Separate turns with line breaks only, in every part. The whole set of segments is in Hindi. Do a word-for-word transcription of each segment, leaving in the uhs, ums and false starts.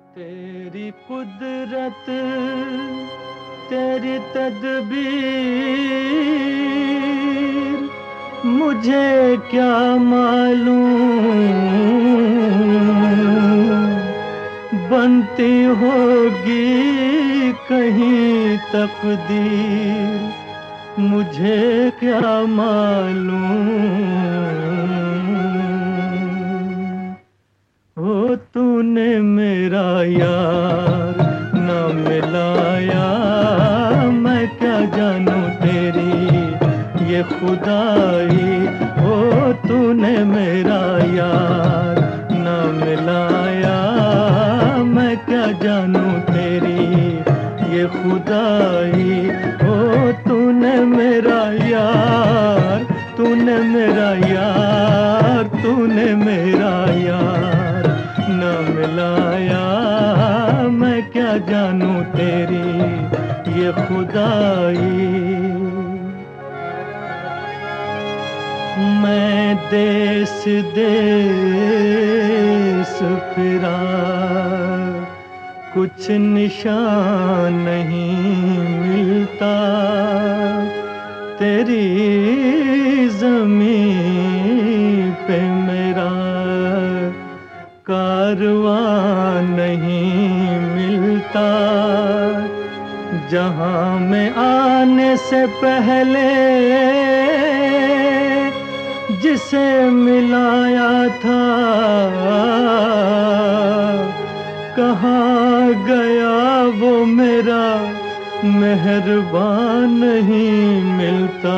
तेरी कुदरत तेरी तदबीर मुझे क्या मालूम, बनती होगी कहीं तकदीर मुझे क्या मालूम। ओ तूने मेरा यार न मिलाया, मैं क्या जानूं तेरी ये खुदाई। ओ तूने मेरा यार न मिलाया, मैं क्या जानूं तेरी ये खुदाई। ओ तूने मेरा यार, तूने मेरा यार, तूने मेरा यार न मिलाया, मैं क्या जानूं तेरी ये खुदाई। मैं देश देश फिरा, कुछ निशान नहीं मिलता, तेरी ज़मीं पे मेरा कारवां नहीं मिलता। जहां में आने से पहले जिसे मिलाया था, कहाँ गया वो मेरा मेहरबान नहीं मिलता।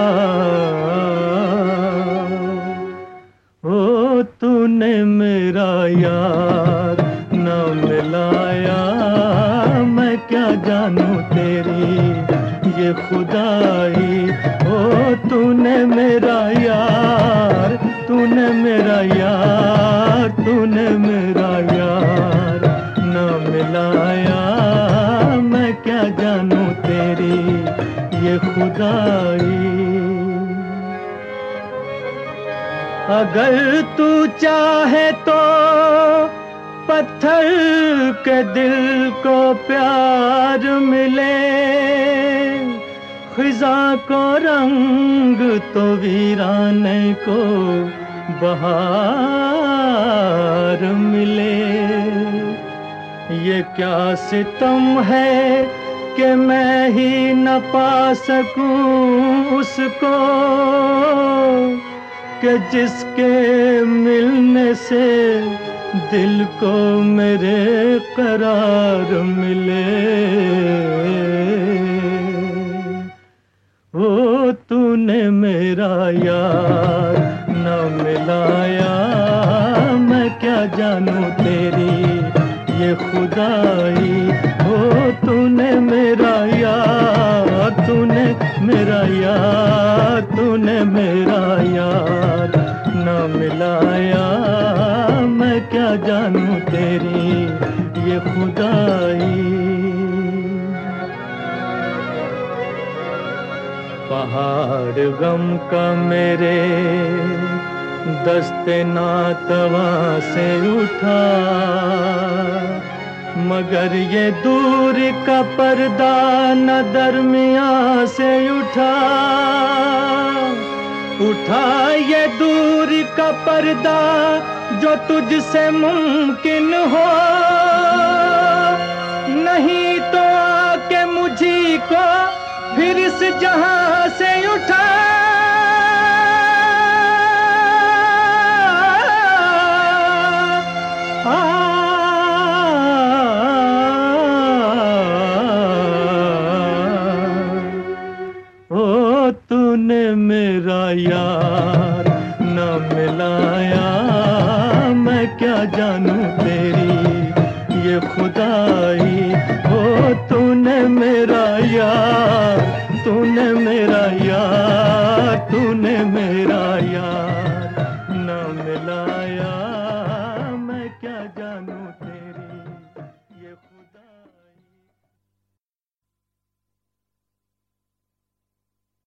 ओ तूने मेरा यार न मिलाया, मैं क्या जानूं तेरी ये खुदाई। ओ तूने मेरा यार, तूने मेरा यार, तूने मेरा यार न मिलाया, मैं क्या जानूं तेरी ये खुदाई। अगर तू चाहे तो पत्थर के दिल को प्यार मिले, खिज़ा को रंग तो वीराने को बहार मिले। ये क्या सितम है कि मैं ही न पा सकूं उसको, कि जिसके मिलने से दिल को मेरे करार मिले। ओ तूने मेरा यार न मिलाया, मैं क्या जानूं तेरी ये खुदाई। ओ तूने मेरा यार, तूने मेरा यार, तूने मेरा यार न मिलाया, मैं क्या जानूं तेरी ये खुदाई। पहाड़ गम का मेरे दस्ते नातवा से उठा, मगर ये दूर का पर्दा न दरमियां से उठा। उठा ये दूर का पर्दा जो तुझसे मुमकिन हो, नहीं तो आके मुझी को फिर इस जहां से उठा।